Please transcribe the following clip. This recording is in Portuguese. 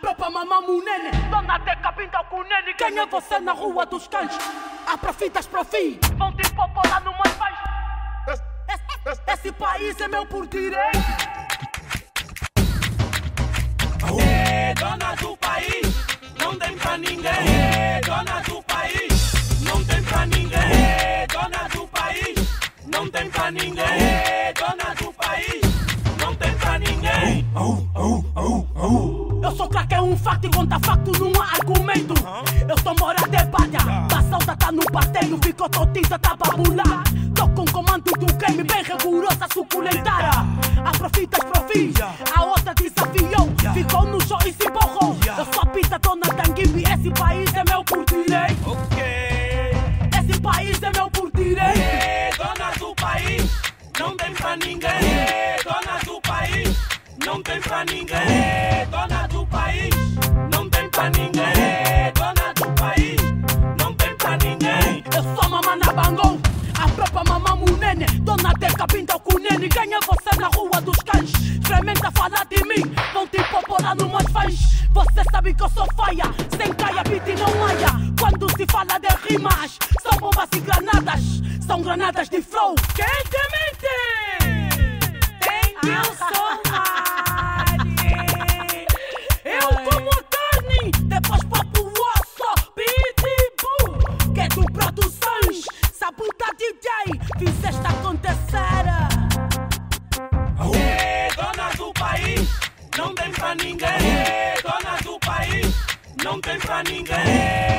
própria mamãe nene, dona Teca pinta com nene. Quem é você na rua dos cães? A profitas profi, vão te popular no mais faz. Esse país é meu por direito. Dona do país, não tem pra ninguém. Dona do país, não tem pra ninguém. Dona do país, não tem pra ninguém. Dona do país, não tem pra ninguém. Eu sou craque, é um facto e conta facto, não há argumento. Eu sou mora de palha, a salda tá no passeio, ficou totita, tá babular. Tô com comando do game, bem rigorosa, suculentara. A profitas profi, a outra desafiou, ficou no show e se borrou. Eu sou a pista, dona Tanguibi, esse país é meu por direito. Esse país é meu por direito. Dona do país, não tem pra ninguém. Dona do país, não tem pra ninguém. Dona do país, não tem pra ninguém. Dona do país, não tem pra ninguém. Eu sou mamãe na bangou, a própria mamãe nene, dona Teca pinta com nene. Quem é você na rua dos cães? Experimenta falar de mim, vão te popular no mais fãs. Você sabe que eu sou faia, sem caia, beat e não haia. Quando se fala de rimas, são bombas e granadas, são granadas de flow. Quem te mente? Eu sou Mari, eu como carne, depois papo osso, pitbull. Que é do produções, sabuta DJ, fizeste acontecer. Dona do país, não tem pra ninguém. Dona do país, não tem pra ninguém.